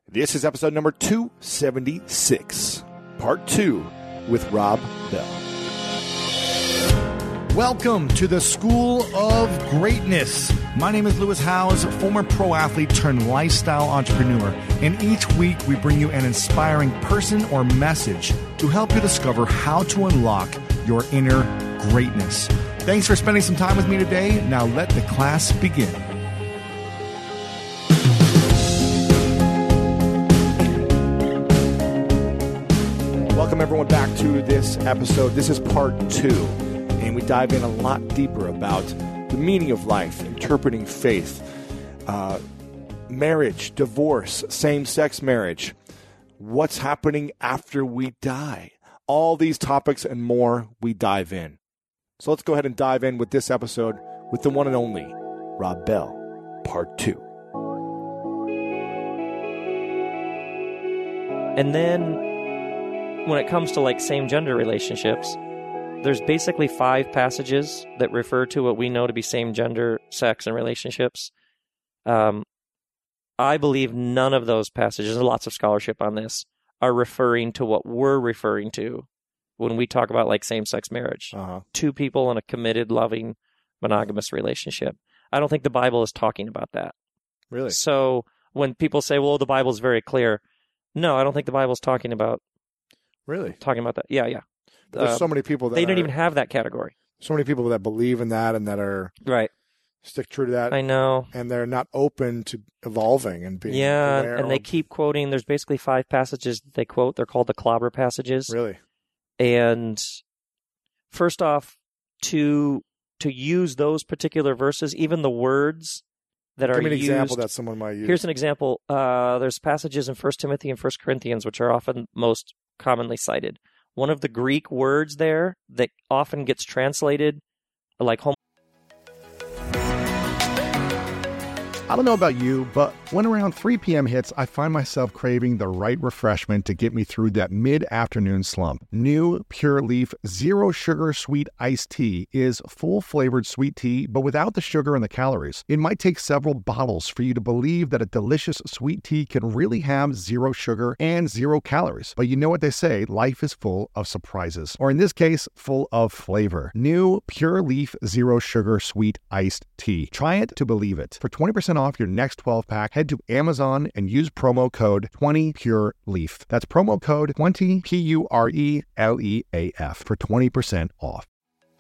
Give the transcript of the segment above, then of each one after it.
This is episode number 276, part 2 with Rob Bell. Welcome to the School of Greatness. My name is Lewis Howes, former pro athlete turned lifestyle entrepreneur. And each week we bring you an inspiring person or message to help you discover how to unlock your inner greatness. Thanks for spending some time with me today. Now let the class begin. Welcome everyone back to this episode. This is part 2, and we dive in a lot deeper about the meaning of life, interpreting faith, marriage, divorce, same-sex marriage, what's happening after we die. All these topics and more, we dive in. So let's go ahead and dive in with this episode with the one and only Rob Bell, part 2. And then when it comes to like same-gender relationships, there's basically 5 passages that refer to what we know to be same-gender sex and relationships. I believe none of those passages, there's lots of scholarship on this, are referring to what we're referring to when we talk about like same-sex marriage. 2 people in a committed, loving, monogamous relationship. I don't think the Bible is talking about that. Really? So when people say, well, the Bible's very clear, no, I don't think the Bible's talking about that. Yeah. But there's so many people that they don't even have that category. So many people that believe in that and that are right. Stick true to that. I know. And they're not open to evolving and being aware. And they keep quoting. There's basically 5 passages they quote. They're called the clobber passages. Really? And first off, to use those particular verses, even the words that are used. Give me an example that someone might use. Here's an example. There's passages in 1 Timothy and 1 Corinthians, which are often most commonly cited. One of the Greek words there that often gets translated like I don't know about you, but when around 3 p.m. hits, I find myself craving the right refreshment to get me through that mid-afternoon slump. New Pure Leaf Zero Sugar Sweet Iced Tea is full-flavored sweet tea, but without the sugar and the calories. It might take several bottles for you to believe that a delicious sweet tea can really have 0 sugar and 0 calories. But you know what they say, life is full of surprises. Or in this case, full of flavor. New Pure Leaf Zero Sugar Sweet Iced Tea. Try it to believe it. For 20% off your next 12-pack, head to Amazon and use promo code 20PureLeaf. That's promo code 20 PURELEAF for 20% off.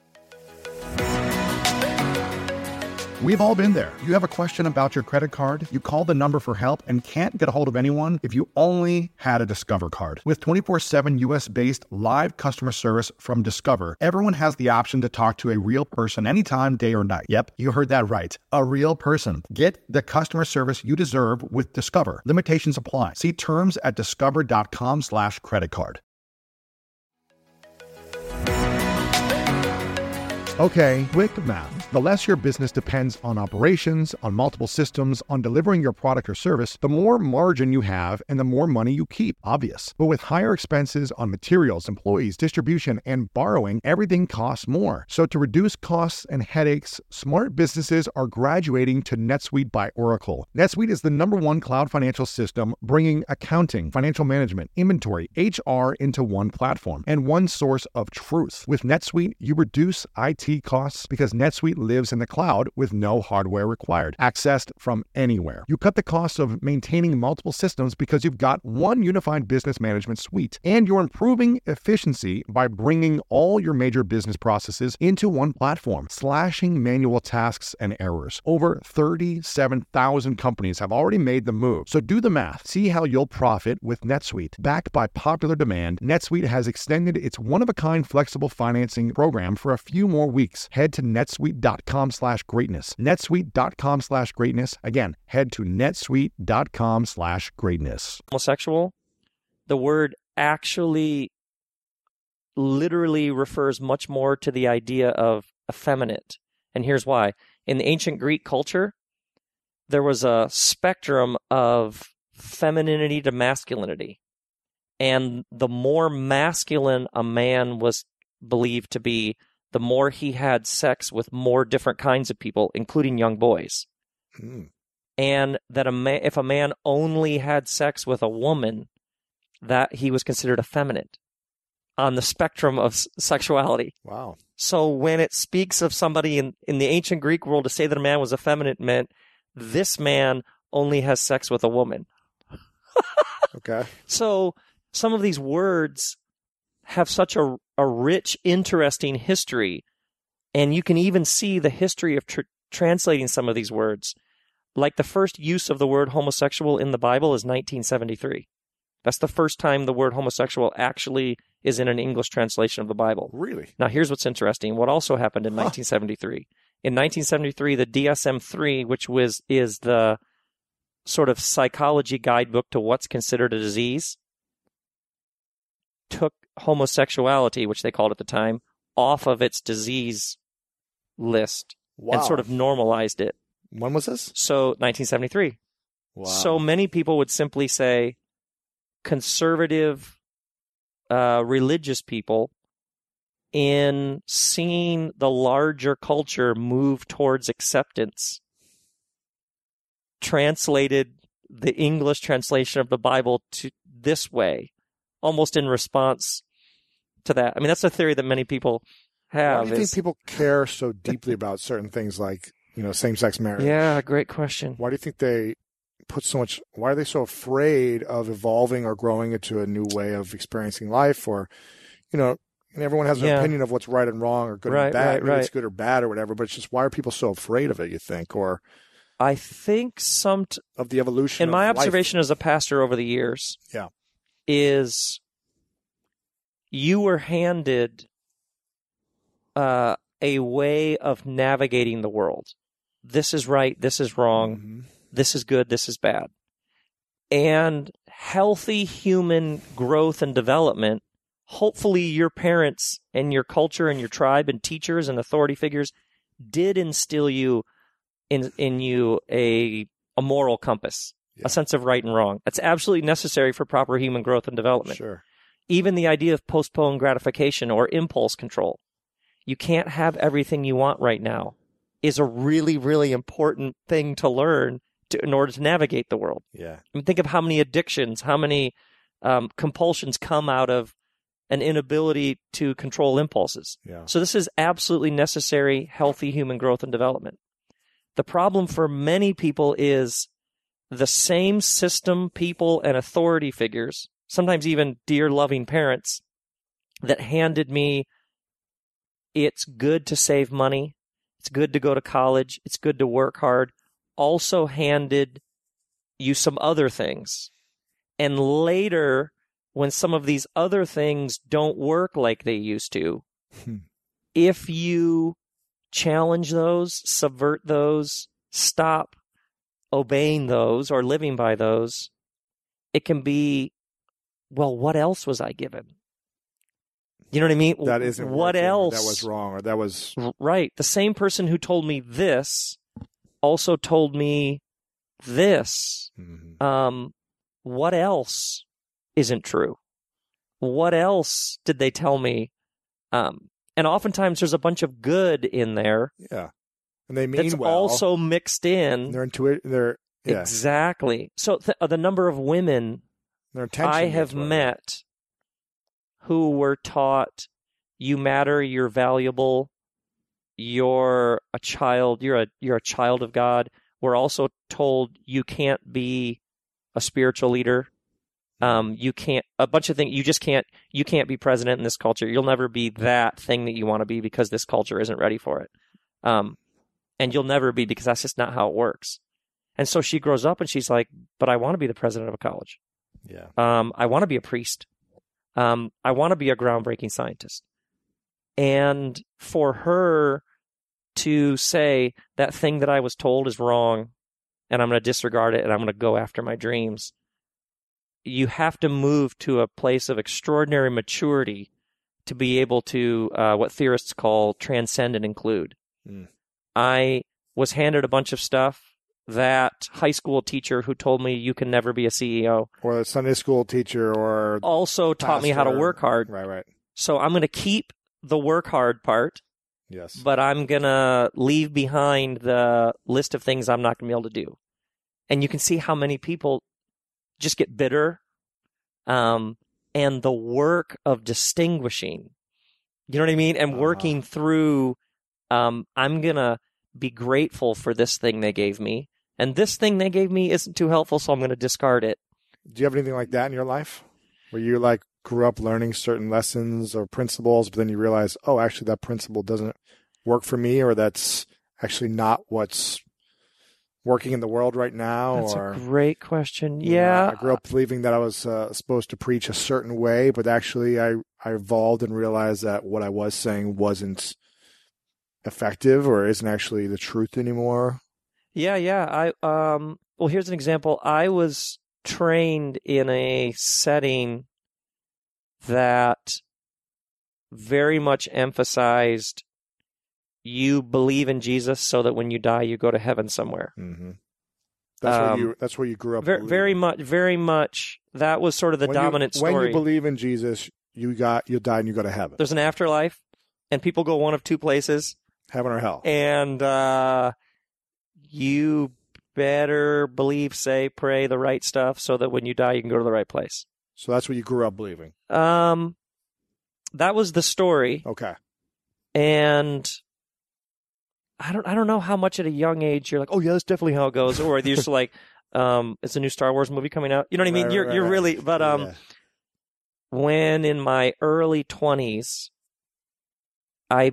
We've all been there. You have a question about your credit card, you call the number for help and can't get a hold of anyone if you only had a Discover card. With 24/7 US-based live customer service from Discover, everyone has the option to talk to a real person anytime, day or night. Yep, you heard that right. A real person. Get the customer service you deserve with Discover. Limitations apply. See terms at discover.com/creditcard. Okay, quick math. The less your business depends on operations, on multiple systems, on delivering your product or service, the more margin you have and the more money you keep. Obvious. But with higher expenses on materials, employees, distribution, and borrowing, everything costs more. So to reduce costs and headaches, smart businesses are graduating to NetSuite by Oracle. NetSuite is the #1 cloud financial system, bringing accounting, financial management, inventory, HR into one platform and one source of truth. With NetSuite, you reduce IT costs because NetSuite lives in the cloud with no hardware required, accessed from anywhere. You cut the cost of maintaining multiple systems because you've got one unified business management suite, and you're improving efficiency by bringing all your major business processes into one platform, slashing manual tasks and errors. Over 37,000 companies have already made the move. So do the math. See how you'll profit with NetSuite. Backed by popular demand, NetSuite has extended its one-of-a-kind flexible financing program for a few more weeks. Head to netsuite.com/greatness. netsuite.com/greatness. Again, head to netsuite.com/greatness. Homosexual, the word actually literally refers much more to the idea of effeminate. And here's why. In the ancient Greek culture, there was a spectrum of femininity to masculinity. And the more masculine a man was believed to be, the more he had sex with more different kinds of people, including young boys. and that if a man only had sex with a woman, that he was considered effeminate on the spectrum of sexuality. Wow. So when it speaks of somebody in the ancient Greek world, to say that a man was effeminate meant this man only has sex with a woman. Okay. So some of these words have such a rich, interesting history, and you can even see the history of translating some of these words. Like the first use of the word homosexual in the Bible is 1973. That's the first time the word homosexual actually is in an English translation of the Bible. Really? Now, here's what's interesting. What also happened in 1973? In 1973, the DSM-3, which is the sort of psychology guidebook to what's considered a disease, took homosexuality, which they called at the time, off of its disease list and sort of normalized it. When was this? So 1973. Wow. So many people would simply say conservative religious people, in seeing the larger culture move towards acceptance, translated the English translation of the Bible to this way, almost in response to that. I mean, that's a theory that many people have. Why do you think people care so deeply about certain things like, same-sex marriage? Yeah, great question. Why do you think they put so much, why are they so afraid of evolving or growing into a new way of experiencing life? Or, and everyone has an opinion of what's right and wrong or good and bad. Maybe it's good or bad or whatever, but it's just, why are people so afraid of it, you think? Or I think of the evolution in of my life. observation as a pastor over the years, is you were handed a way of navigating the world. This is right, this is wrong, Mm-hmm. this is good, this is bad. And healthy human growth and development, hopefully your parents and your culture and your tribe and teachers and authority figures did instill you in you a moral compass, a sense of right and wrong. That's absolutely necessary for proper human growth and development. Sure. Even the idea of postponed gratification or impulse control. You can't have everything you want right now is a really, really important thing to learn in order to navigate the world. Yeah. I mean, think of how many addictions, how many compulsions come out of an inability to control impulses. Yeah. So this is absolutely necessary, healthy human growth and development. The problem for many people is the same system, people, and authority figures, sometimes even dear loving parents, that handed me, it's good to save money, it's good to go to college, it's good to work hard, also handed you some other things. And later, when some of these other things don't work like they used to, if you challenge those, subvert those, stop obeying those or living by those, it can be, well, what else was I given? You know what I mean? That isn't what working, else? or that was wrong, or that was right. The same person who told me this also told me this. Mm-hmm. What else isn't true? What else did they tell me? And oftentimes there's a bunch of good in there. Yeah, and they mean that's well. also mixed in. They're exactly. So the number of women I have met who were taught, you matter, you're valuable, you're a child, you're a child of God. We're also told you can't be a spiritual leader. You can't, a bunch of things, you can't be president in this culture. You'll never be that thing that you want to be because this culture isn't ready for it. And you'll never be because that's just not how it works. And so she grows up and she's like, but I want to be the president of a college. Yeah. I want to be a priest. I want to be a groundbreaking scientist. And for her to say that thing that I was told is wrong and I'm going to disregard it and I'm going to go after my dreams, you have to move to a place of extraordinary maturity to be able to, what theorists call transcend and include. I was handed a bunch of stuff. That high school teacher who told me you can never be a CEO. Or a Sunday school teacher or also taught me how to work hard. Right. So I'm going to keep the work hard part. Yes. But I'm going to leave behind the list of things I'm not going to be able to do. And you can see how many people just get bitter. And the work of distinguishing, you know what I mean? And working through, I'm going to be grateful for this thing they gave me. And this thing they gave me isn't too helpful, so I'm going to discard it. Do you have anything like that in your life? Where you like grew up learning certain lessons or principles, but then you realize, oh, actually that principle doesn't work for me, or that's actually not what's working in the world right now? That's or, a great question. you know, Yeah. I grew up believing that I was supposed to preach a certain way, but actually I evolved and realized that what I was saying wasn't effective or isn't actually the truth anymore. Yeah. Well, here's an example. I was trained in a setting that very much emphasized you believe in Jesus so that when you die, you go to heaven somewhere. Mm-hmm. That's where you grew up. Very much. That was sort of the dominant story. When you believe in Jesus, you'll die and you go to heaven. There's an afterlife, and people go one of two places. Heaven or hell. And you better believe, say, pray the right stuff so that when you die, you can go to the right place. So that's what you grew up believing. That was the story. Okay. And I don't know how much at a young age you're like, oh yeah, that's definitely how it goes, or you're just like, it's a new Star Wars movie coming out. You know what I mean? You're really, but yeah. When in my early 20s, I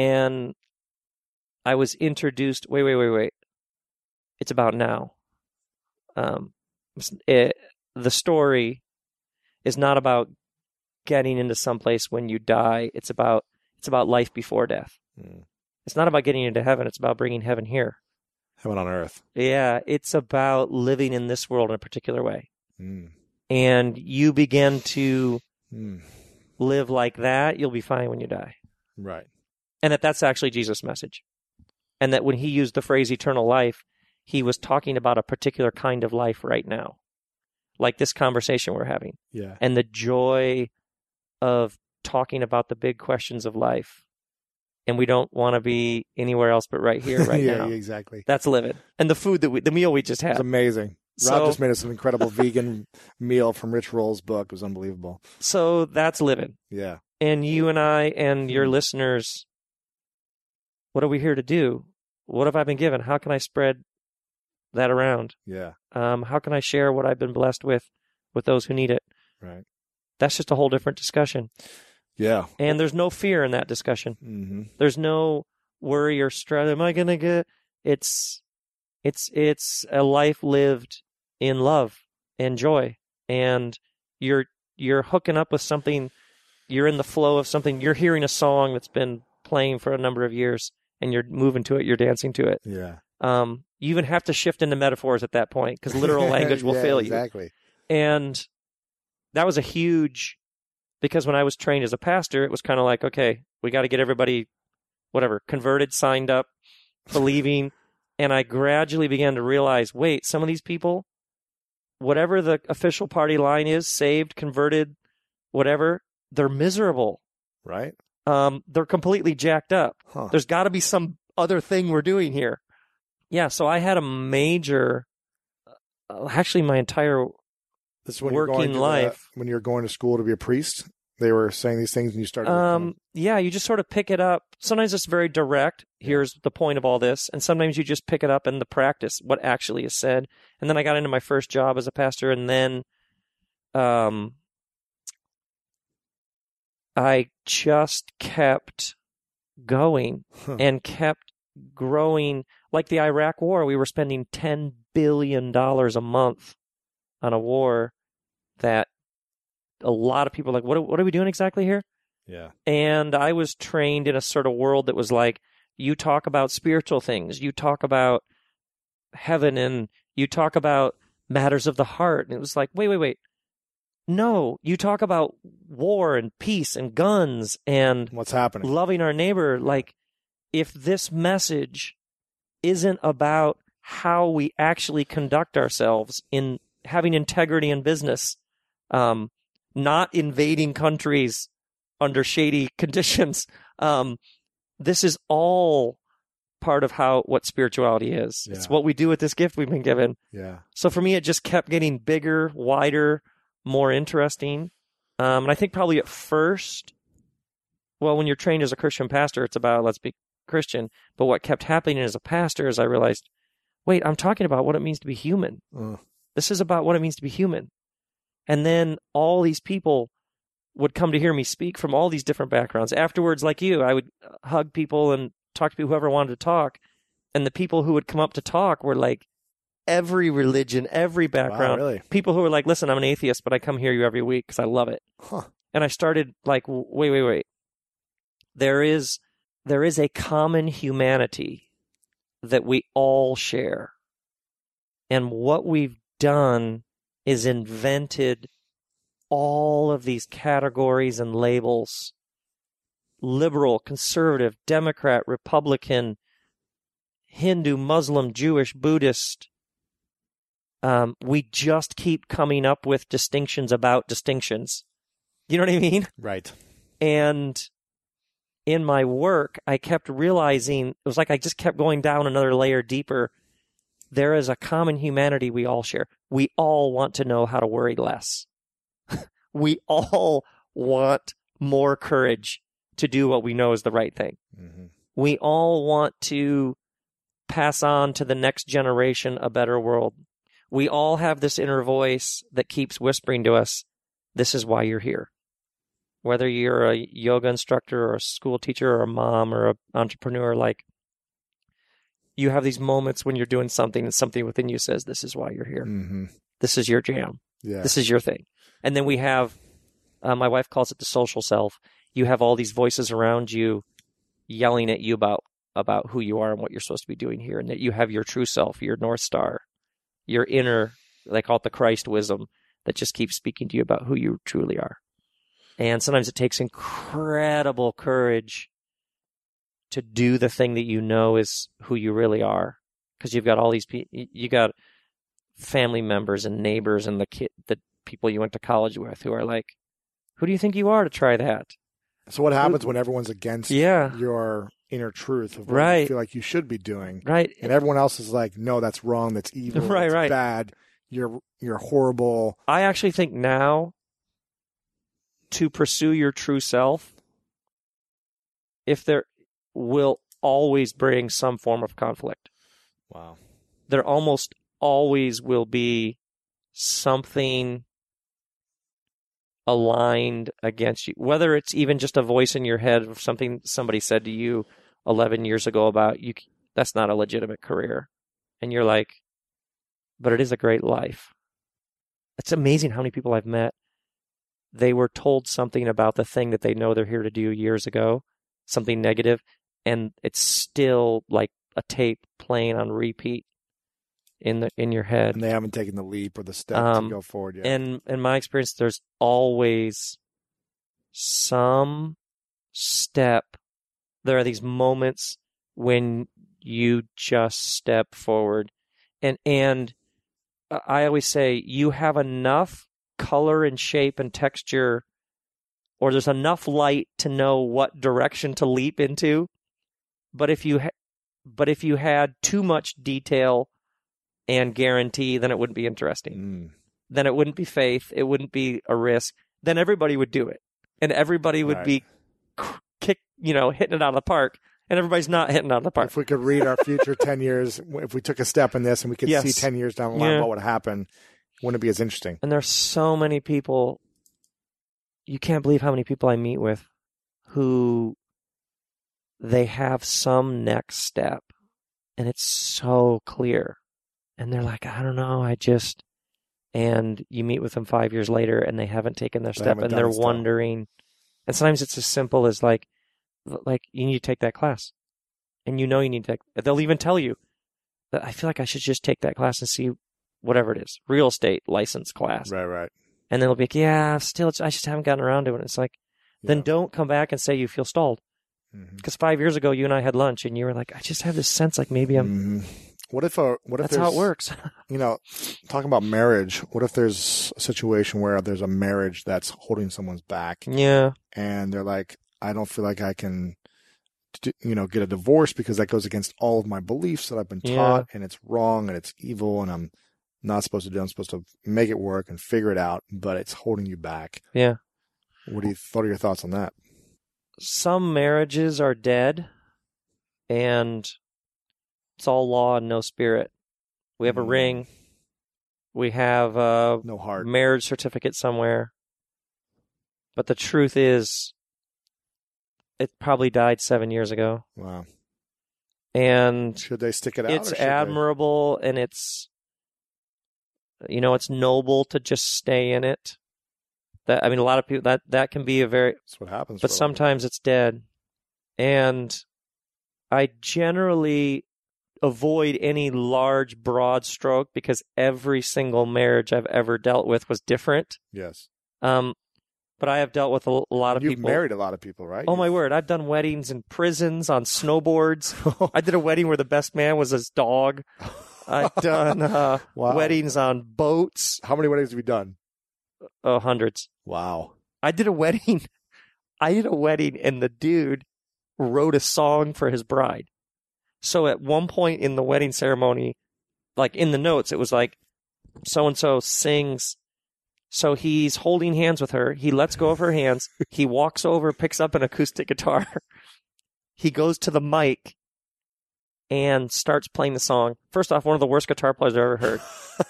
was introduced. Wait. It's about now. The story is not about getting into someplace when you die. It's about life before death. Mm. It's not about getting into heaven. It's about bringing heaven here. Heaven on earth. Yeah, it's about living in this world in a particular way. Mm. And you begin to live like that, you'll be fine when you die. Right. And that's actually Jesus' message. And that when he used the phrase eternal life, he was talking about a particular kind of life right now. Like this conversation we're having. Yeah. And the joy of talking about the big questions of life. And we don't want to be anywhere else but right here, right now. Yeah, exactly. That's living. And the food the meal we just had. It's amazing. Rob just made us an incredible vegan meal from Rich Roll's book. It was unbelievable. So that's living. Yeah. And you and I and your listeners, what are we here to do? What have I been given? How can I spread that around? Yeah. How can I share what I've been blessed with those who need it? Right. That's just a whole different discussion. Yeah. And there's no fear in that discussion. Mm-hmm. There's no worry or stress. Am I going to get... It's a life lived in love and joy. And you're hooking up with something. You're in the flow of something. You're hearing a song that's been playing for a number of years, and you're moving to it. You're dancing to it. Yeah. You even have to shift into metaphors at that point because literal language will fail you. Exactly. And that was a huge... Because when I was trained as a pastor, it was kind of like, okay, we got to get everybody, converted, signed up, believing. And I gradually began to realize, wait, some of these people, whatever the official party line is, saved, converted, whatever, they're miserable. Right. They're completely jacked up. Huh. There's got to be some other thing we're doing here. Yeah, so I had a major, actually my entire This is when working life. When you're going to school to be a priest, they were saying these things and you started. Yeah, you just sort of pick it up. Sometimes it's very direct. Here's the point of all this. And sometimes you just pick it up in the practice, what actually is said. And then I got into my first job as a pastor, and then I just kept going and kept growing. Like the Iraq War, we were spending $10 billion a month on a war that a lot of people are like, what are we doing exactly here? Yeah. And I was trained in a sort of world that was like, you talk about spiritual things, you talk about heaven, and you talk about matters of the heart. And it was like, wait. No, you talk about war and peace and guns and what's happening, loving our neighbor. Like, if this message isn't about how we actually conduct ourselves in having integrity in business, not invading countries under shady conditions. This is all part of what spirituality is. Yeah. It's what we do with this gift we've been given. Yeah. So for me, it just kept getting bigger, wider, more interesting. And I think probably at first, well, when you're trained as a Christian pastor, it's about let's be Christian. But what kept happening as a pastor is I realized, wait, I'm talking about what it means to be human. This is about what it means to be human. And then all these people would come to hear me speak from all these different backgrounds. Afterwards, like you, I would hug people and talk to people, whoever wanted to talk. And the people who would come up to talk were like every religion, every background. Wow, really? People who were like, listen, I'm an atheist, but I come hear you every week because I love it. Huh. And I started like, wait. There is a common humanity that we all share. And what we've done is invented all of these categories and labels: liberal, conservative, Democrat, Republican, Hindu, Muslim, Jewish, Buddhist. We just keep coming up with distinctions about distinctions. You know what I mean? Right. And in my work, I kept realizing, it was like I just kept going down another layer deeper. There is a common humanity we all share. We all want to know how to worry less. We all want more courage to do what we know is the right thing. Mm-hmm. We all want to pass on to the next generation a better world. We all have this inner voice that keeps whispering to us, this is why you're here. Whether you're a yoga instructor or a school teacher or a mom or an entrepreneur, like, you have these moments when you're doing something and something within you says, this is why you're here. Mm-hmm. This is your jam. Yeah. This is your thing. And then we have, my wife calls it the social self. You have all these voices around you yelling at you about who you are and what you're supposed to be doing here, and that you have your true self, your North Star, your inner, they call it the Christ wisdom, that just keeps speaking to you about who you truly are. And sometimes it takes incredible courage to do the thing that you know is who you really are, because you've got all these people, you got family members and neighbors and the people you went to college with who are like, who do you think you are to try that? So what happens when everyone's against your inner truth of what you feel like you should be doing? Right. And everyone else is like, no, that's wrong. That's evil. That's bad. You're horrible. I actually think now, to pursue your true self, if there will always bring some form of conflict. Wow. There almost always will be something aligned against you, whether it's even just a voice in your head of something somebody said to you 11 years ago about you. That's not a legitimate career. And you're like, but it is a great life. It's amazing how many people I've met, they were told something about the thing that they know they're here to do years ago, something negative, and it's still like a tape playing on repeat in your head. And they haven't taken the leap or the step to go forward yet. And in my experience, there's always some step. There are these moments when you just step forward. And I always say, you have enough color and shape and texture, or there's enough light to know what direction to leap into. But if you had too much detail and guarantee, then it wouldn't be interesting. Then it wouldn't be faith. It wouldn't be a risk. Then everybody would do it, and everybody would be hitting it out of the park. And everybody's not hitting it out of the park. If we could read our future 10 years, if we took a step in this and we could see 10 years down the line what would happen, wouldn't it be as interesting? And there's so many people. You can't believe how many people I meet with who they have some next step, and it's so clear. And they're like, I don't know, and you meet with them 5 years later and they haven't taken their step, and they're wondering. And sometimes it's as simple as like you need to take that class, and you need to take, they'll even tell you that I feel like I should just take that class and see whatever it is, real estate license class. Right. And then they'll be like, I just haven't gotten around to it. And it's like, then don't come back and say you feel stalled. Because 5 years ago, you and I had lunch, and you were like, I just have this sense like maybe I'm. What if that's how it works? Talking about marriage, what if there's a situation where there's a marriage that's holding someone's back? Yeah. And they're like, I don't feel like I can get a divorce because that goes against all of my beliefs that I've been taught, and it's wrong and it's evil and I'm not supposed to do. I'm supposed to make it work and figure it out, but it's holding you back. Yeah. What are your thoughts on that? Some marriages are dead, and it's all law and no spirit. We have a ring. We have a no heart. Marriage certificate somewhere. But the truth is, it probably died 7 years ago. Wow. And should they stick it out? It's admirable, and it's noble to just stay in it. A lot of people that can be that's what happens. But sometimes it's dead. And I generally avoid any large, broad stroke because every single marriage I've ever dealt with was different. Yes. But I have dealt with a lot of people. You've married a lot of people, right? Oh, my word. I've done weddings in prisons, on snowboards. I did a wedding where the best man was his dog. I've done weddings on boats. How many weddings have you done? Hundreds. Wow. I did a wedding, and the dude wrote a song for his bride. So at one point in the wedding ceremony, like in the notes, it was like, so-and-so sings. So he's holding hands with her. He lets go of her hands. He walks over, picks up an acoustic guitar. He goes to the mic and starts playing the song. First off, one of the worst guitar players I've ever heard.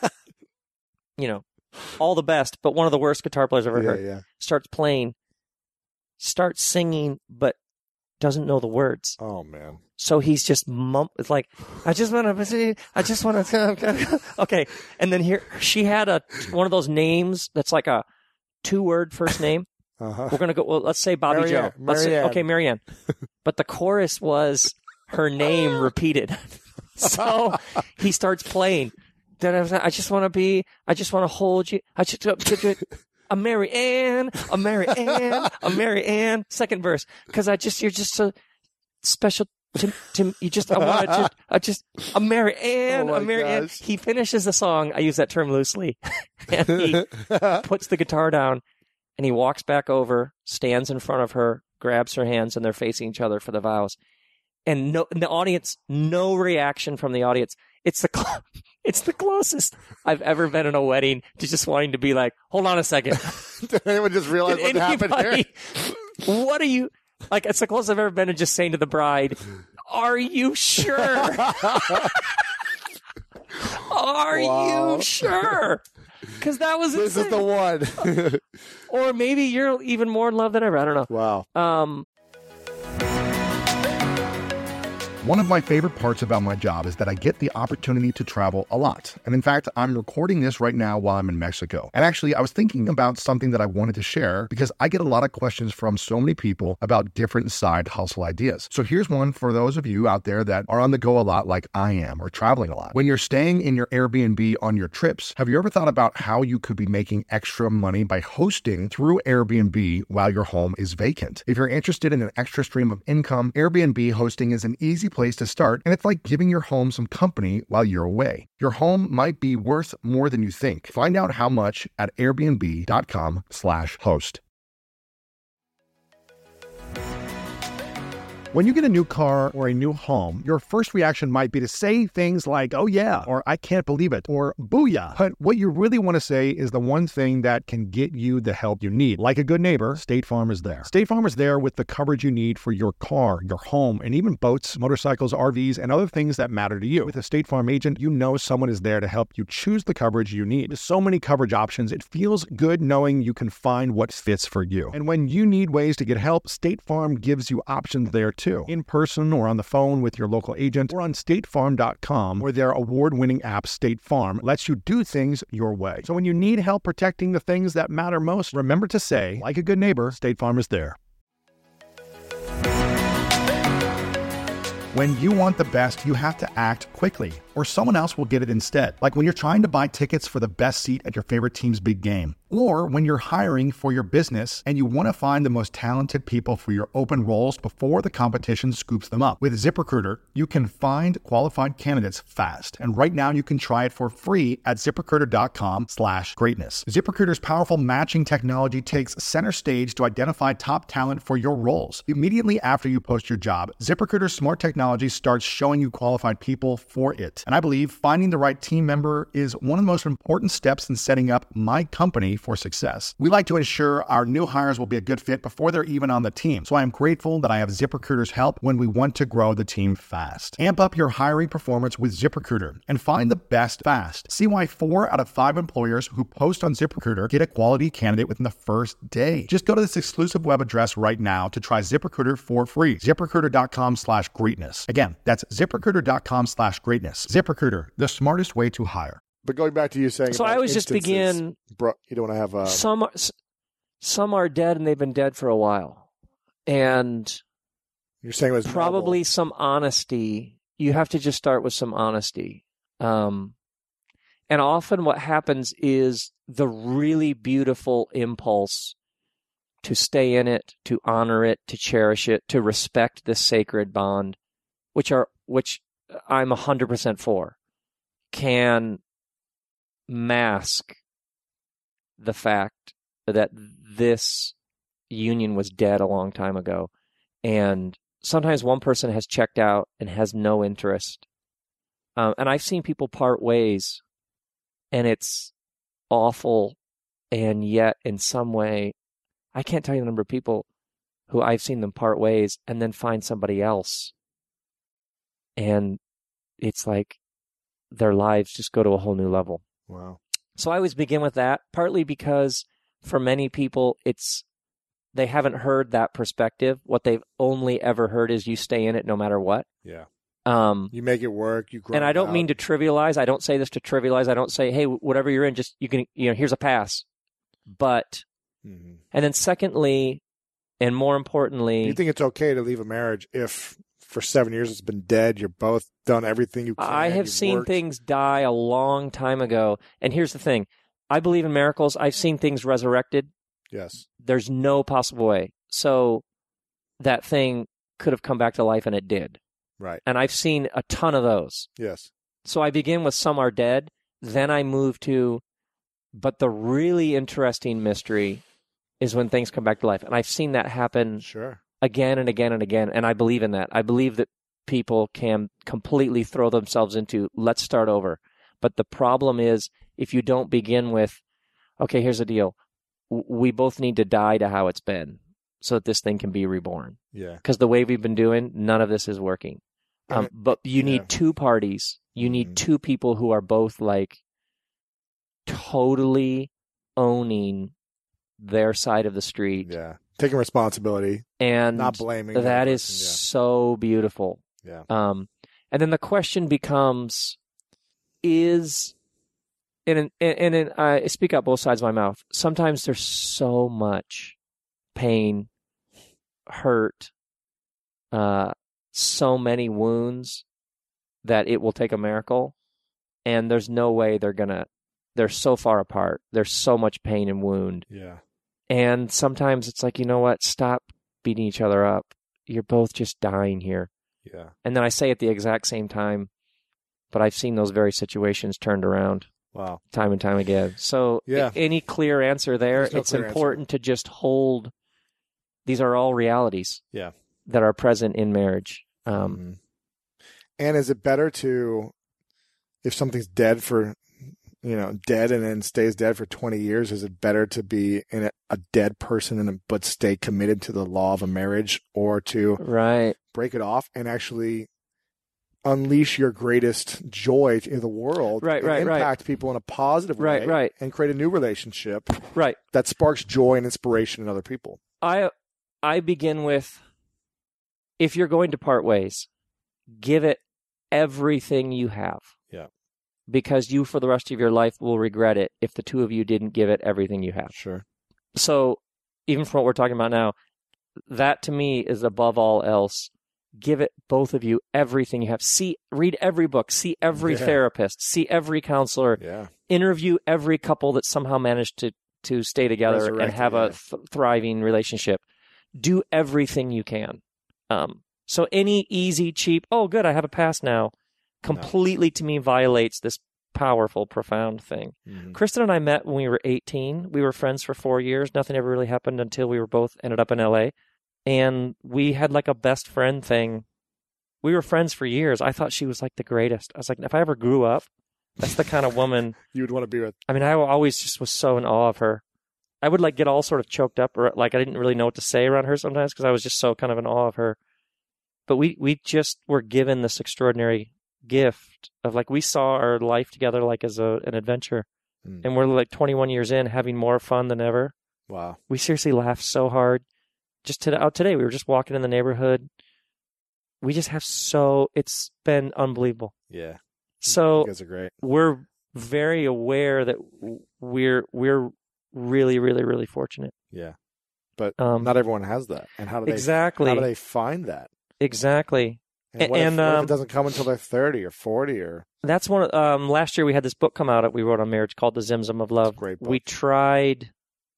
All the best, but one of the worst guitar players I've ever heard. Yeah. Starts playing, starts singing, but doesn't know the words. Oh, man. So he's just it's like, I just want to, okay. And then she had one of those names that's like a 2-word first name. Uh-huh. We're going to go, let's say Bobby Marianne. Joe. Marianne. But the chorus was her name repeated. So he starts playing. I just want to hold you. A Mary Ann. Second verse. Because you're just so special to a Mary Ann, a Mary Ann. He finishes the song. I use that term loosely. And he puts the guitar down and he walks back over, stands in front of her, grabs her hands, and they're facing each other for the vows. And the audience, no reaction from the audience. It's the closest I've ever been in a wedding to just wanting to be like, hold on a second. Did anyone just realize what happened here? What are you, like, it's the closest I've ever been to just saying to the bride, are you sure? Are you sure? Because that was This insane. is the one. Or maybe you're even more in love than ever. I don't know. Wow. One of my favorite parts about my job is that I get the opportunity to travel a lot. And in fact, I'm recording this right now while I'm in Mexico. And actually, I was thinking about something that I wanted to share because I get a lot of questions from so many people about different side hustle ideas. So here's one for those of you out there that are on the go a lot like I am or traveling a lot. When you're staying in your Airbnb on your trips, have you ever thought about how you could be making extra money by hosting through Airbnb while your home is vacant? If you're interested in an extra stream of income, Airbnb hosting is an easy place to start, and it's like giving your home some company while you're away. Your home might be worth more than you think. Find out how much at airbnb.com/host. When you get a new car or a new home, your first reaction might be to say things like, oh yeah, or I can't believe it, or booyah. But what you really want to say is the one thing that can get you the help you need. Like a good neighbor, State Farm is there. State Farm is there with the coverage you need for your car, your home, and even boats, motorcycles, RVs, and other things that matter to you. With a State Farm agent, you know someone is there to help you choose the coverage you need. With so many coverage options, it feels good knowing you can find what fits for you. And when you need ways to get help, State Farm gives you options there too. In person or on the phone with your local agent or on statefarm.com, where their award-winning app State Farm lets you do things your way. So when you need help protecting the things that matter most, remember to say, like a good neighbor, State Farm is there. When you want the best, you have to act quickly, or someone else will get it instead. Like when you're trying to buy tickets for the best seat at your favorite team's big game. Or when you're hiring for your business and you want to find the most talented people for your open roles before the competition scoops them up. With ZipRecruiter, you can find qualified candidates fast. And right now you can try it for free at ZipRecruiter.com/greatness. ZipRecruiter's powerful matching technology takes center stage to identify top talent for your roles. Immediately after you post your job, ZipRecruiter's smart technology starts showing you qualified people for it. And I believe finding the right team member is one of the most important steps in setting up my company for success. We like to ensure our new hires will be a good fit before they're even on the team. So I am grateful that I have ZipRecruiter's help when we want to grow the team fast. Amp up your hiring performance with ZipRecruiter and find the best fast. See why 4 out of 5 employers who post on ZipRecruiter get a quality candidate within the first day. Just go to this exclusive web address right now to try ZipRecruiter for free. ZipRecruiter.com/greatness. Again, that's ZipRecruiter.com/greatness. ZipRecruiter, the smartest way to hire. But going back to you saying, so I always just begin. Bro, you don't want to have some are dead and they've been dead for a while, and you're saying it was probably normal. Some honesty. You have to just start with some honesty, and often what happens is the really beautiful impulse to stay in it, to honor it, to cherish it, to respect this sacred bond, which I'm 100% for, can mask the fact that this union was dead a long time ago. And sometimes one person has checked out and has no interest. And I've seen people part ways, and it's awful. And yet, in some way, I can't tell you the number of people who I've seen them part ways and then find somebody else. And it's like their lives just go to a whole new level. Wow. So I always begin with that, partly because for many people, they haven't heard that perspective. What they've only ever heard is you stay in it no matter what. Yeah. You make it work. You grow. And I don't mean to trivialize. I don't say this to trivialize. I don't say, hey, whatever you're in, just here's a pass. But, and then secondly, and more importantly, do you think it's okay to leave a marriage if for 7 years it's been dead? You're both done everything you can. I have seen things die a long time ago. And here's the thing. I believe in miracles. I've seen things resurrected. Yes. There's no possible way. So that thing could have come back to life, and it did. Right. And I've seen a ton of those. Yes. So I begin with some are dead. Then I move to, but the really interesting mystery is when things come back to life. And I've seen that happen again and again and again. And I believe in that. I believe that people can completely throw themselves into, let's start over. But the problem is, if you don't begin with, okay, here's the deal. We both need to die to how it's been so that this thing can be reborn. Yeah. Because the way we've been doing, none of this is working. But you need two parties. You need two people who are both like totally owning their side of the street. Yeah. Taking responsibility. And not blaming. That is so beautiful. Yeah. And then the question becomes, I speak out both sides of my mouth. Sometimes there's so much pain, hurt, so many wounds that it will take a miracle. And there's no way they're so far apart. There's so much pain and wound. Yeah. And sometimes it's like, you know what? Stop beating each other up. You're both just dying here. Yeah. And then I say at the exact same time, but I've seen those very situations turned around. Wow. Time and time again. So any clear answer there, it's important to just hold. These are all realities that are present in marriage. And is it better to, if something's dead for, dead and then stays dead for 20 years, is it better to be in a dead person but stay committed to the law of a marriage, or to break it off and actually unleash your greatest joy in the world, impact people in a positive way, and create a new relationship that sparks joy and inspiration in other people? I begin with, if you're going to part ways, give it everything you have. Yeah. Because you, for the rest of your life, will regret it if the two of you didn't give it everything you have. Sure. So even from what we're talking about now, that to me is above all else give it, both of you, everything you have. Read every book, see every therapist, see every counselor, interview every couple that somehow managed to stay together and have a thriving relationship. Do everything you can. So any easy, cheap, oh, good, I have a pass now, completely to me violates this powerful, profound thing. Mm-hmm. Kristen and I met when we were 18. We were friends for 4 years. Nothing ever really happened until we were both ended up in LA. And we had like a best friend thing. We were friends for years. I thought she was like the greatest. I was like, if I ever grew up, that's the kind of woman you would want to be with. I mean, I always just was so in awe of her. I would like get all sort of choked up, or like I didn't really know what to say around her sometimes because I was just so kind of in awe of her. But we just were given this extraordinary gift of like, we saw our life together like as an adventure. And we're like 21 years in, having more fun than ever. Wow. We seriously laughed so hard. Just today, we were just walking in the neighborhood. We just have it's been unbelievable. Yeah. So you guys are great. We're very aware that we're really, really, really fortunate. Yeah. But not everyone has that. And how do they find that? Exactly. And what if it doesn't come until they're 30 or 40 or? That's one. Last year we had this book come out that we wrote on marriage called The Zimzum of Love. Great book. We tried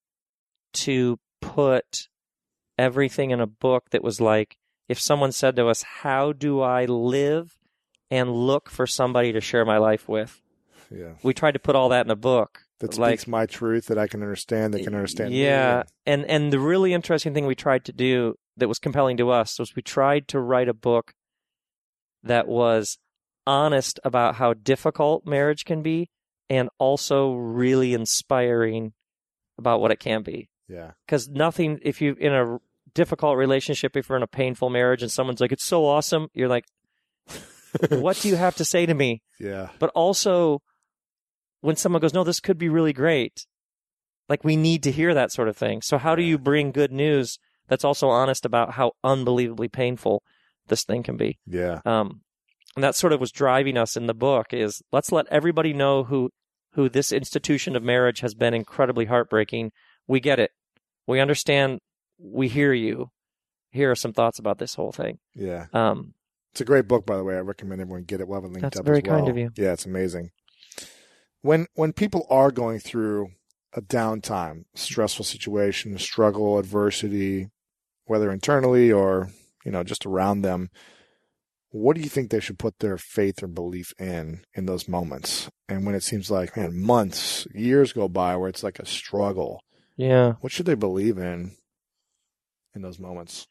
to put everything in a book that was like, if someone said to us, how do I live and look for somebody to share my life with? Yeah. We tried to put all that in a book. That speaks my truth, that I can understand, that can understand me. Yeah. And the really interesting thing we tried to do that was compelling to us was we tried to write a book that was honest about how difficult marriage can be and also really inspiring about what it can be. Yeah. Because nothing, if you're in a difficult relationship, if you're in a painful marriage and someone's like, it's so awesome, you're like, what do you have to say to me? Yeah. But also, when someone goes, no, this could be really great, like we need to hear that sort of thing. So how do you bring good news that's also honest about how unbelievably painful this thing can be? Yeah. And that sort of was driving us in the book is let's let everybody know who this institution of marriage has been incredibly heartbreaking. We get it. We understand. We hear you. Here are some thoughts about this whole thing. Yeah. It's a great book, by the way. I recommend everyone get it. We'll have it linked That's up very as well. kind of you. Yeah, it's amazing. When people are going through a downtime, stressful situation, struggle, adversity, whether internally or, just around them, what do you think they should put their faith or belief in those moments? And when it seems like, man, months, years go by where it's like a struggle. Yeah. What should they believe in those moments?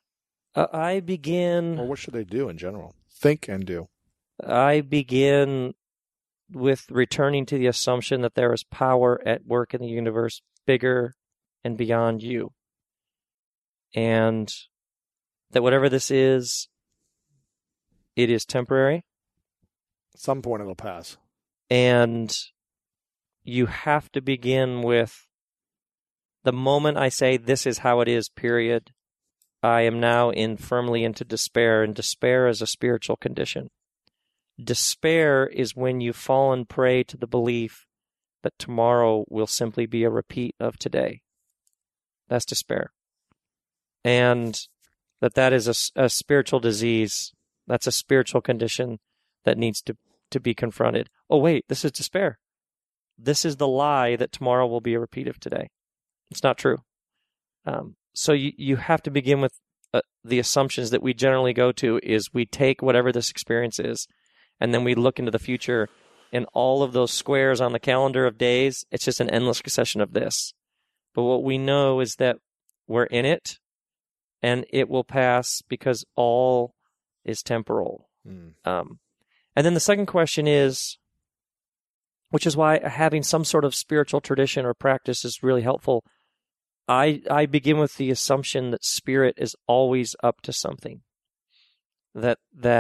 I begin... Or what should they do in general? Think and do. I begin with returning to the assumption that there is power at work in the universe bigger and beyond you. And that whatever this is, it is temporary. At some point it'll pass. And you have to begin with the moment I say this is how it is, period, I am now firmly into despair, and despair is a spiritual condition. Despair is when you've fallen prey to the belief that tomorrow will simply be a repeat of today. That's despair. And that is a spiritual disease. That's a spiritual condition that needs to be confronted. Oh, wait, this is despair. This is the lie that tomorrow will be a repeat of today. It's not true. So you have to begin with the assumptions that we generally go to is we take whatever this experience is, and then we look into the future, and all of those squares on the calendar of days, it's just an endless succession of this. But what we know is that we're in it, and it will pass because all is temporal. And then the second question is, which is why having some sort of spiritual tradition or practice is really helpful. I begin with the assumption that spirit is always up to something, that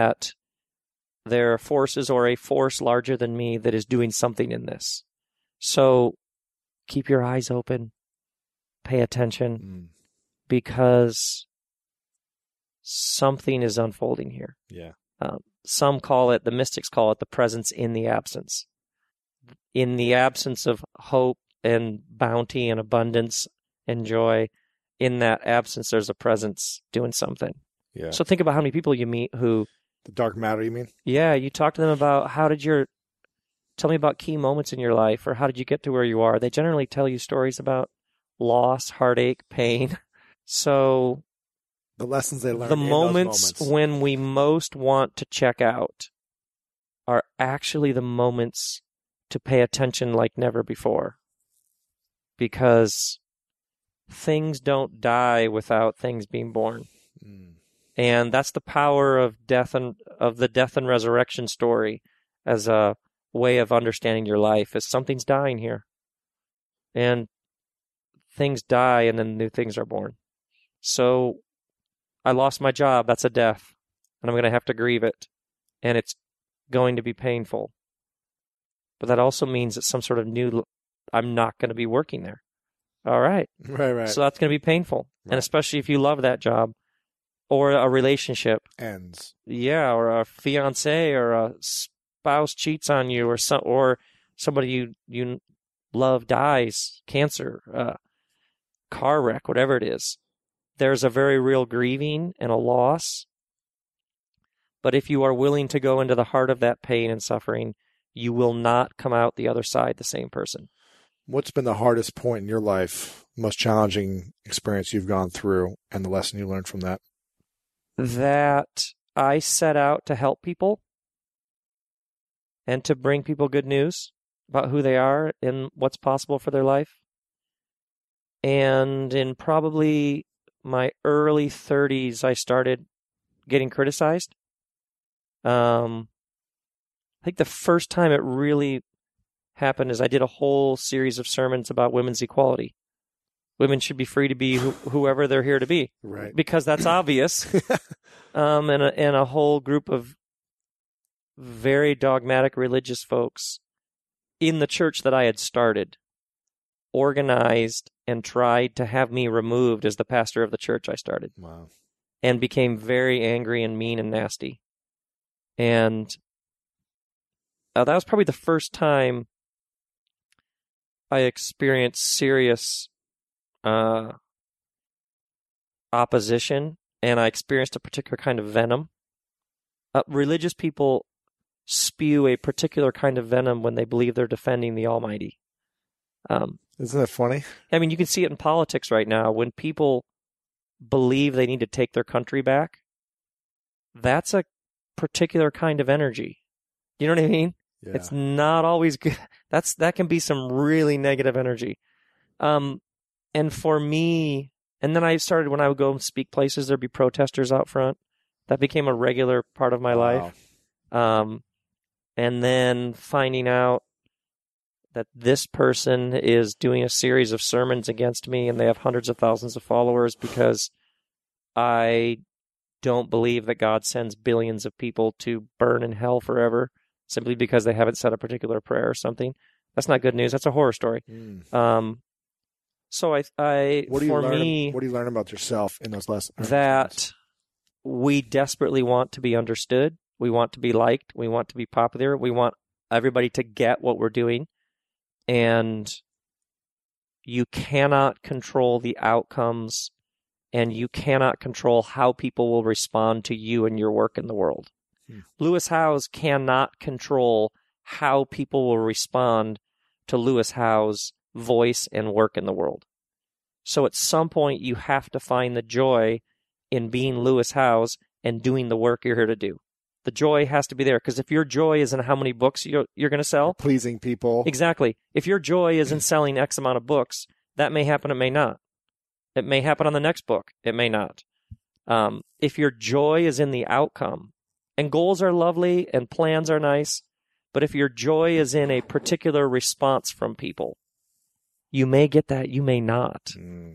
there are forces or a force larger than me that is doing something in this. So keep your eyes open, pay attention, because something is unfolding here. Yeah. Some call it, the mystics call it, the presence in the absence. In the absence of hope and bounty and abundance and joy, in that absence, there's a presence doing something. Yeah. So think about how many people you meet who... The dark matter, you mean? Yeah, you talk to them about tell me about key moments in your life, or how did you get to where you are? They generally tell you stories about loss, heartache, pain. So The lessons they learned the in those moments when we most want to check out are actually the moments to pay attention like never before. Because things don't die without things being born. And that's the power of the death and resurrection story as a way of understanding your life, is something's dying here. And things die and then new things are born. So I lost my job. That's a death. And I'm going to have to grieve it. And it's going to be painful. But that also means that some sort of I'm not going to be working there. All right. Right. So that's going to be painful. Right. And especially if you love that job or a relationship. Ends. Yeah, or a fiance or a spouse cheats on you, or somebody you love dies, cancer, car wreck, whatever it is. There's a very real grieving and a loss. But if you are willing to go into the heart of that pain and suffering, you will not come out the other side the same person. What's been the hardest point in your life, most challenging experience you've gone through, and the lesson you learned from that? That I set out to help people and to bring people good news about who they are and what's possible for their life. And in probably my early 30s, I started getting criticized. I think the first time it really happened is I did a whole series of sermons about women's equality. Women should be free to be whoever they're here to be. Right. Because that's obvious. And a whole group of very dogmatic religious folks in the church that I had started organized and tried to have me removed as the pastor of the church I started. Wow. And became very angry and mean and nasty. And that was probably the first time I experienced serious opposition, and I experienced a particular kind of venom. Religious people spew a particular kind of venom when they believe they're defending the Almighty. Isn't that funny? I mean, you can see it in politics right now. When people believe they need to take their country back, that's a particular kind of energy. You know what I mean? Yeah. It's not always good. That can be some really negative energy. And for me, and then I started, when I would go and speak places, there'd be protesters out front. That became a regular part of my life. And then finding out that this person is doing a series of sermons against me and they have hundreds of thousands of followers because I don't believe that God sends billions of people to burn in hell forever simply because they haven't said a particular prayer or something. That's not good news. That's a horror story. So what do you learn about yourself in those lessons? That we desperately want to be understood. We want to be liked. We want to be popular. We want everybody to get what we're doing. And you cannot control the outcomes, and you cannot control how people will respond to you and your work in the world. Lewis Howes cannot control how people will respond to Lewis Howes' voice and work in the world. So at some point, you have to find the joy in being Lewis Howes and doing the work you're here to do. The joy has to be there, because if your joy is in how many books you're going to sell, pleasing people. Exactly. If your joy is in selling X amount of books, that may happen, it may not. It may happen on the next book, it may not. If your joy is in the outcome, and goals are lovely and plans are nice, but if your joy is in a particular response from people, you may get that, you may not.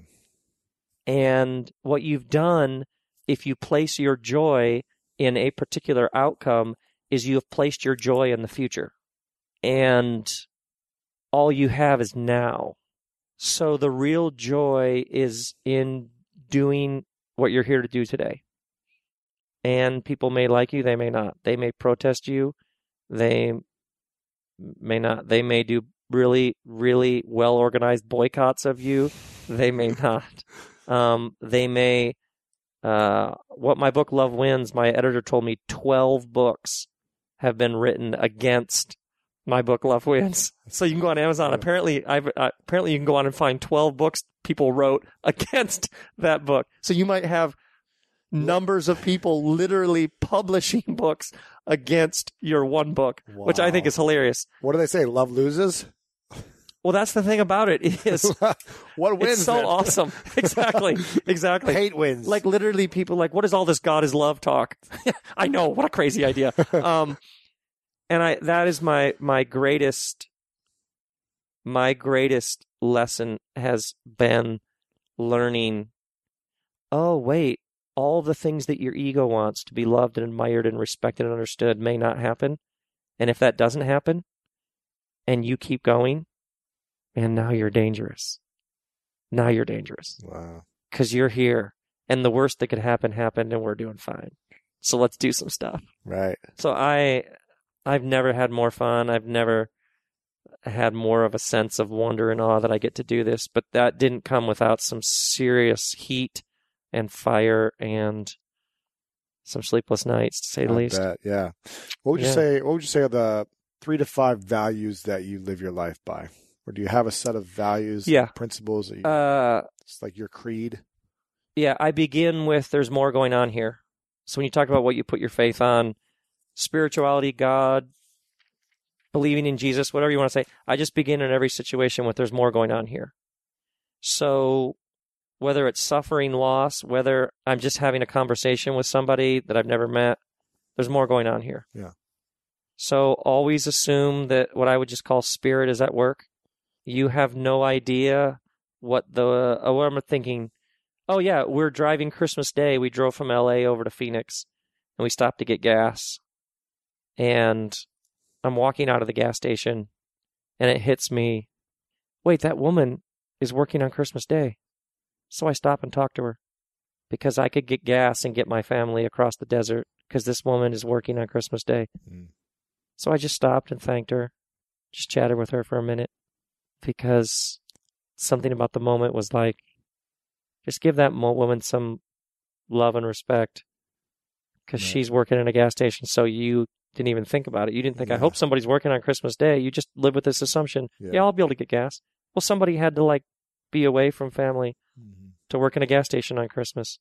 And what you've done, if you place your joy in a particular outcome, is you have placed your joy in the future. And all you have is now. So the real joy is in doing what you're here to do today. And people may like you, they may not. They may protest you, they may not. They may do really, really well-organized boycotts of you, they may not. They may what my book Love Wins, my editor told me 12 books have been written against my book Love Wins. So you can go on Amazon. Apparently you can go on and find 12 books people wrote against that book. So you might have numbers of people literally publishing books against your one book, which I think is hilarious. What do they say? Love loses? Well, that's the thing about it is what wins? It's so then? Awesome. Exactly. Hate wins. Like literally people like, what is all this God is love talk? I know. What a crazy idea. And that is my greatest lesson has been learning, oh, wait, all the things that your ego wants to be loved and admired and respected and understood may not happen. And if that doesn't happen and you keep going, and now you're dangerous. Now you're dangerous. Wow. Because you're here. And the worst that could happen happened and we're doing fine. So let's do some stuff. Right. So I've never had more fun. I've never had more of a sense of wonder and awe that I get to do this. But that didn't come without some serious heat and fire and some sleepless nights, to say the least. Bet, yeah. What would you say? What would you say are the 3 to 5 values that you live your life by? Or do you have a set of values, principles that you, it's like your creed? Yeah, I begin with there's more going on here. So when you talk about what you put your faith on, spirituality, God, believing in Jesus, whatever you want to say, I just begin in every situation with there's more going on here. So whether it's suffering, loss, whether I'm just having a conversation with somebody that I've never met, there's more going on here. Yeah. So always assume that what I would just call spirit is at work. You have no idea what I'm thinking. Oh, yeah, we're driving Christmas Day. We drove from L.A. over to Phoenix, and we stopped to get gas. And I'm walking out of the gas station, and it hits me, wait, that woman is working on Christmas Day. So I stop and talk to her because I could get gas and get my family across the desert because this woman is working on Christmas Day. Mm. So I just stopped and thanked her, just chatted with her for a minute because something about the moment was like, just give that woman some love and respect because she's working in a gas station. So you didn't even think about it. You didn't think, I hope somebody's working on Christmas Day. You just live with this assumption. Yeah, I'll be able to get gas. Well, somebody had to be away from family to work in a gas station on Christmas.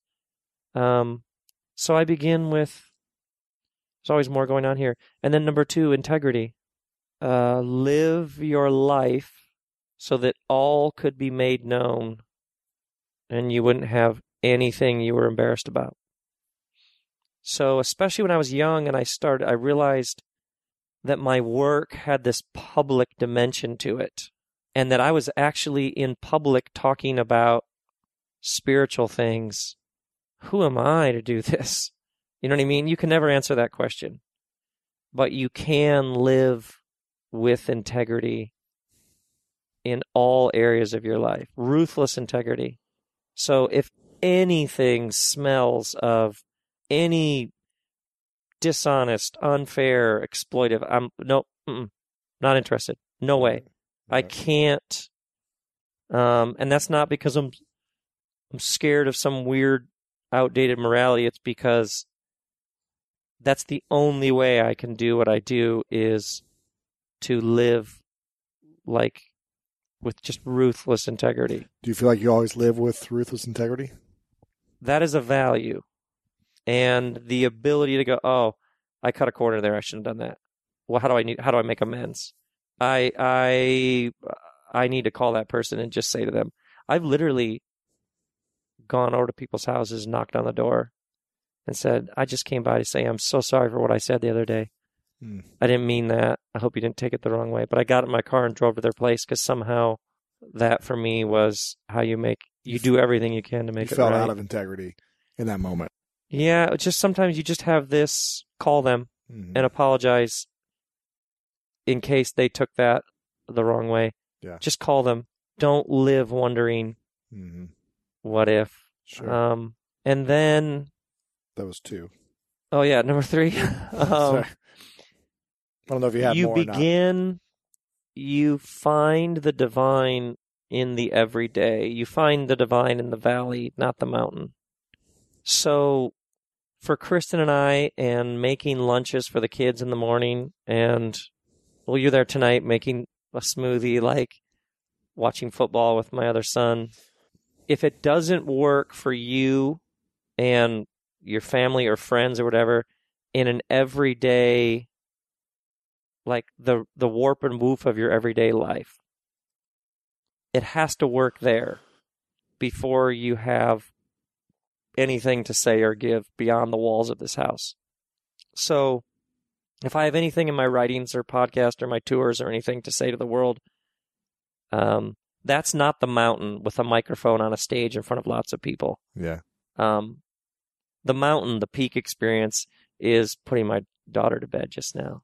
So I begin with, there's always more going on here. And then number 2, integrity. Live your life so that all could be made known and you wouldn't have anything you were embarrassed about. So especially when I was young and I realized that my work had this public dimension to it and that I was actually in public talking about spiritual things. Who am I to do this? You know what I mean? You can never answer that question, but you can live with integrity in all areas of your life. Ruthless integrity. So if anything smells of any dishonest, unfair, exploitive, not interested. No way. I can't. And that's not because I'm scared of some weird, outdated morality. It's because that's the only way I can do what I do is to live with just ruthless integrity. Do you feel like you always live with ruthless integrity? That is a value. And the ability to go, oh, I cut a corner there. I shouldn't have done that. Well, how do I make amends? I need to call that person and just say to them, I've literally gone over to people's houses, knocked on the door, and said, I just came by to say I'm so sorry for what I said the other day. I didn't mean that. I hope you didn't take it the wrong way. But I got in my car and drove to their place because somehow that for me was how you do everything you can to make it right. You fell out of integrity in that moment. Yeah, just sometimes you just have this, call them and apologize in case they took that the wrong way. Yeah. Just call them. Don't live wondering what if. Sure. And then... That was 2. Oh, yeah, number 3. Sorry. I don't know if you have more or not. You find the divine in the everyday. You find the divine in the valley, not the mountain. So for Kristen and I, and making lunches for the kids in the morning, and well, you're there tonight making a smoothie, like watching football with my other son. If it doesn't work for you and your family or friends or whatever in an everyday, like the warp and woof of your everyday life, it has to work there before you have anything to say or give beyond the walls of this house. So if I have anything in my writings or podcast or my tours or anything to say to the world, that's not the mountain with a microphone on a stage in front of lots of people. Yeah. The mountain, the peak experience, is putting my daughter to bed just now.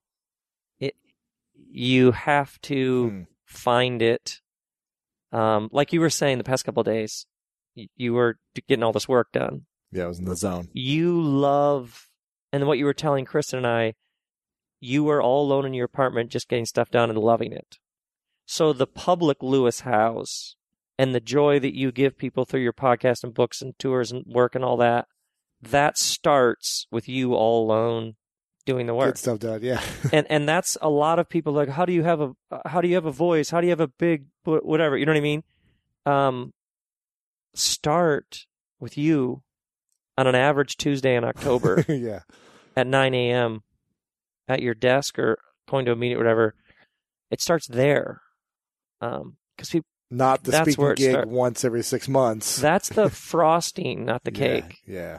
You have to find it. Like you were saying the past couple of days, you were getting all this work done. Yeah, I was in the zone. You love, and what you were telling Kristen and I, you were all alone in your apartment just getting stuff done and loving it. So the public Lewis Howes and the joy that you give people through your podcast and books and tours and work and all that, that starts with you all alone doing the work. Get stuff done, yeah. and that's a lot of people like, how do you have a voice? How do you have a big whatever? You know what I mean? Start with you on an average Tuesday in October yeah. at 9 a.m. at your desk or going to a meeting or whatever. It starts there. Because people, not the speaking gig once every 6 months. That's the frosting, not the cake. Yeah.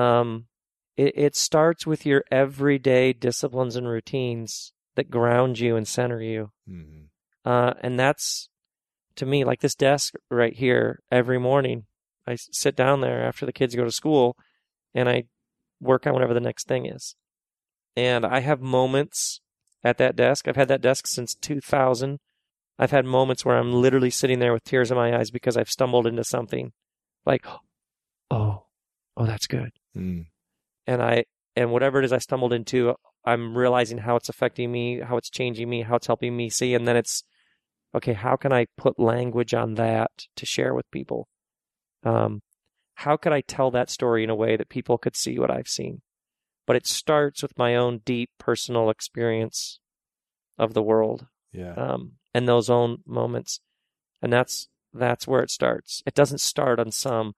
It starts with your everyday disciplines and routines that ground you and center you. Mm-hmm. And that's, to me, like this desk right here. Every morning I sit down there after the kids go to school and I work on whatever the next thing is. And I have moments at that desk. I've had that desk since 2000. I've had moments where I'm literally sitting there with tears in my eyes because I've stumbled into something like, oh, that's good. Mm. And whatever it is I stumbled into, I'm realizing how it's affecting me, how it's changing me, how it's helping me see. And then it's, okay, how can I put language on that to share with people? How could I tell that story in a way that people could see what I've seen? But it starts with my own deep personal experience of the world. Yeah. And those own moments. And that's where it starts. It doesn't start on some,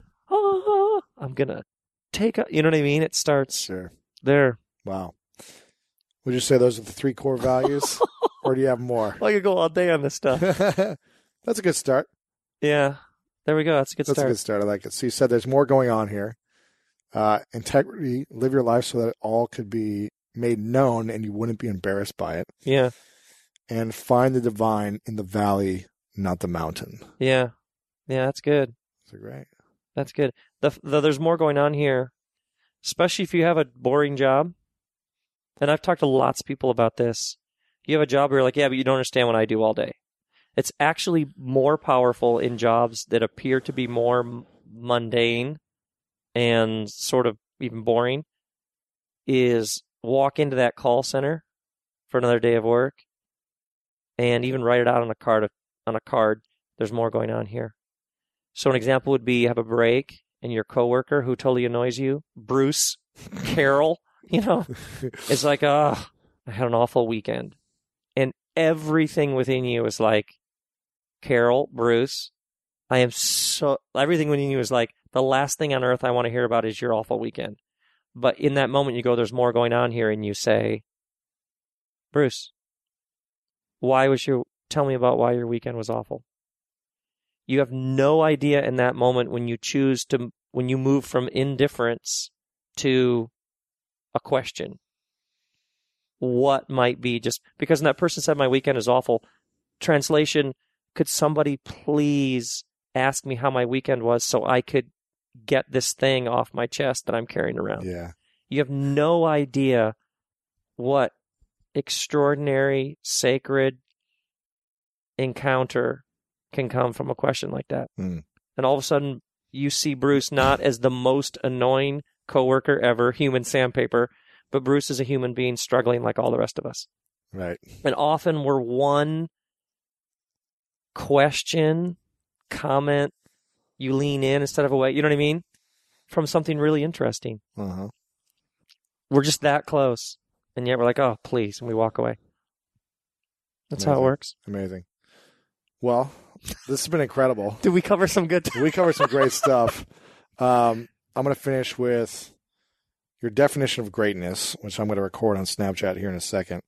I'm going to take a, you know what I mean? It starts there. Wow. Would you say those are the 3 core values? Or do you have more? Well, you go all day on this stuff. That's a good start. Yeah. There we go. That's a good start. That's a good start. I like it. So you said there's more going on here. Integrity, live your life so that it all could be made known and you wouldn't be embarrassed by it. Yeah. And find the divine in the valley, not the mountain. Yeah. Yeah, that's good. That's great. That's good. There's more going on here, especially if you have a boring job. And I've talked to lots of people about this. You have a job where you're like, yeah, but you don't understand what I do all day. It's actually more powerful in jobs that appear to be more mundane and sort of even boring, is walk into that call center for another day of work and even write it out on a card. There's more going on here. So an example would be you have a break and your coworker who totally annoys you, Bruce, Carol, it's like, I had an awful weekend. And everything within you is like, Carol, Bruce, everything within you is like, the last thing on earth I want to hear about is your awful weekend. But in that moment you go, there's more going on here, and you say, Bruce, tell me about why your weekend was awful. You have no idea in that moment when you move from indifference to a question, what might be, just because that person said my weekend is awful. Translation, could somebody please ask me how my weekend was so I could get this thing off my chest that I'm carrying around? Yeah. You have no idea what extraordinary, sacred encounter can come from a question like that. Mm. And all of a sudden, you see Bruce not as the most annoying coworker ever, human sandpaper, but Bruce is a human being struggling like all the rest of us. Right. And often we're one question, comment, you lean in instead of away. You know what I mean? from something really interesting. Uh-huh. We're just that close. And yet we're like, oh, please. And we walk away. That's how it works. Amazing. Well, this has been incredible. Did we cover some good We covered some great stuff. I'm going to finish with your definition of greatness, which I'm going to record on Snapchat here in a second.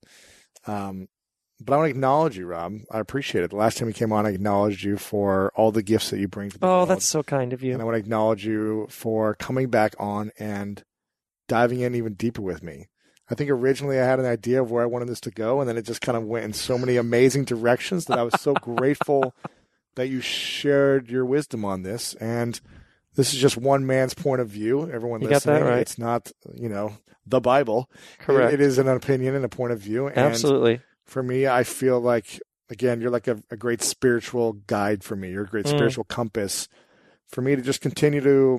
But I want to acknowledge you, Rob. I appreciate it. The last time you came on, I acknowledged you for all the gifts that you bring to the world. Oh, that's so kind of you. And I want to acknowledge you for coming back on and diving in even deeper with me. I think originally I had an idea of where I wanted this to go, and then it just kind of went in so many amazing directions that I was so grateful that you shared your wisdom on this. And this is just one man's point of view. Everyone You listening, got that right. It's not, the Bible. Correct. It is an opinion and a point of view. And Absolutely. for me, I feel like, again, you're like a great spiritual guide for me. You're a great spiritual compass for me to just continue to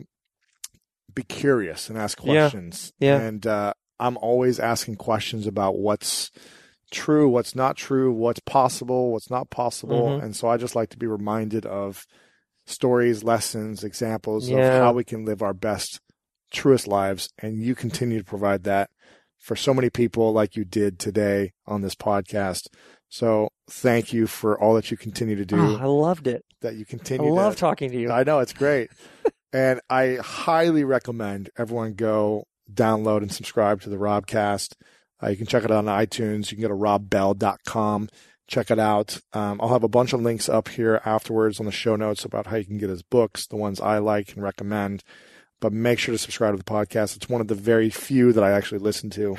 be curious and ask questions. Yeah. And I'm always asking questions about what's true, what's not true, what's possible, what's not possible. Mhm. And so I just like to be reminded of stories, lessons, examples of Yeah. how we can live our best, truest lives. And you continue to provide that for so many people like you did today on this podcast. So thank you for all that you continue to do, Oh, I loved it. that you I continue love to talking to you. I know, it's great. And I highly recommend everyone go download and subscribe to the Robcast. You can check it out on iTunes. You can go to robbell.com. Check it out. I'll have a bunch of links up here afterwards on the show notes about how you can get his books, the ones I like and recommend. But make sure to subscribe to the podcast. It's one of the very few that I actually listen to.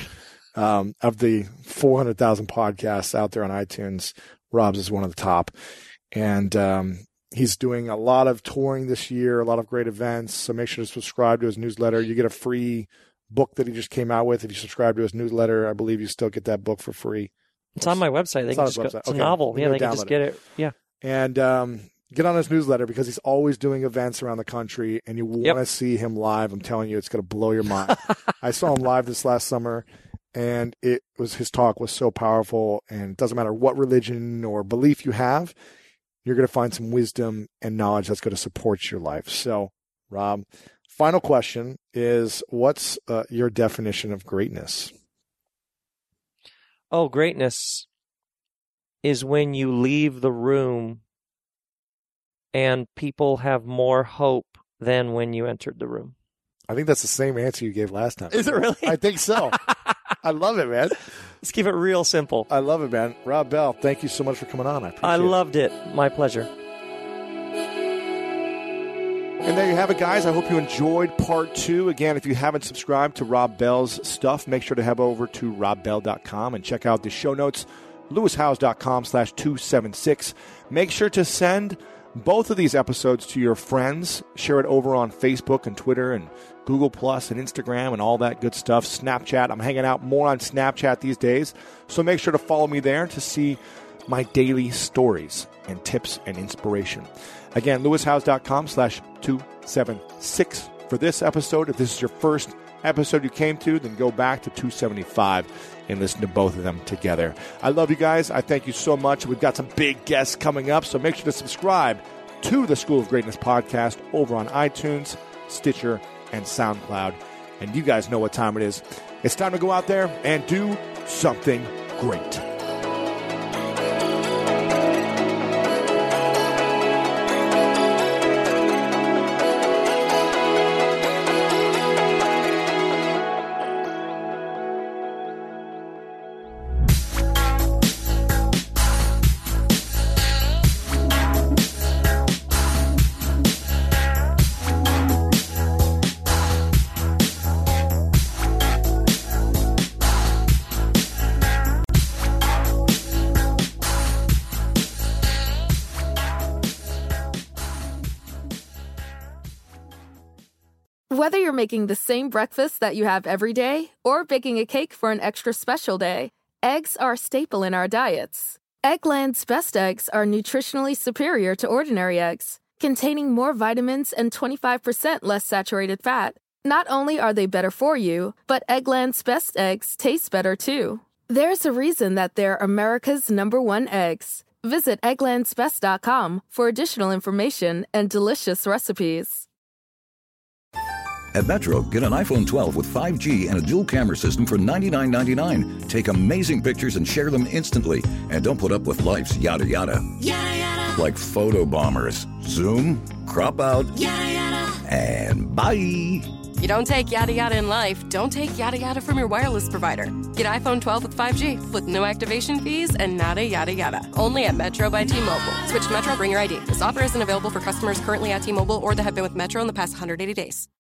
Of the 400,000 podcasts out there on iTunes, Rob's is one of the top. And he's doing a lot of touring this year, a lot of great events. So make sure to subscribe to his newsletter. You get a free book that he just came out with. If you subscribe to his newsletter, I believe you still get that book for free. It's on my website. They It's can on just his go, website. it's a Okay. novel. You Yeah, can they can just download get it. Yeah. And get on his newsletter because he's always doing events around the country, and you want to see him live. I'm telling you, it's going to blow your mind. I saw him live this last summer, and his talk was so powerful. And it doesn't matter what religion or belief you have, you're going to find some wisdom and knowledge that's going to support your life. So, Rob, final question is, what's your definition of greatness? Oh, greatness is when you leave the room and people have more hope than when you entered the room. I think that's the same answer you gave last time. Is it really? I think so. I love it, man. Let's keep it real simple. I love it, man. Rob Bell, thank you so much for coming on. I appreciate I it. loved it. My pleasure. And there you have it, guys. I hope you enjoyed part 2. Again, if you haven't subscribed to Rob Bell's stuff, make sure to head over to robbell.com and check out the show notes, lewishowes.com/276. Make sure to send both of these episodes to your friends. Share it over on Facebook and Twitter and Google Plus and Instagram and all that good stuff. Snapchat. I'm hanging out more on Snapchat these days, so make sure to follow me there to see my daily stories and tips and inspiration. Again, lewishowes.com/276 for this episode. If this is your first episode you came to, then go back to 275 and listen to both of them together. I love you guys. I thank you so much. We've got some big guests coming up, so make sure to subscribe to the School of Greatness podcast over on iTunes, Stitcher, and SoundCloud. And you guys know what time it is. It's time to go out there and do something great. Whether you're making the same breakfast that you have every day or baking a cake for an extra special day, eggs are a staple in our diets. Eggland's Best Eggs are nutritionally superior to ordinary eggs, containing more vitamins and 25% less saturated fat. Not only are they better for you, but Eggland's Best Eggs taste better too. There's a reason that they're America's #1 eggs. Visit egglandsbest.com for additional information and delicious recipes. At Metro, get an iPhone 12 with 5G and a dual camera system for $99.99. Take amazing pictures and share them instantly. And don't put up with life's yada yada. Yada yada. Like photo bombers. Zoom, crop out, Yada yada. and bye. You don't take yada yada in life, don't take yada yada from your wireless provider. Get iPhone 12 with 5G with no activation fees and nada yada yada. Only at Metro by T-Mobile. Switch to Metro, bring your ID. This offer isn't available for customers currently at T-Mobile or that have been with Metro in the past 180 days.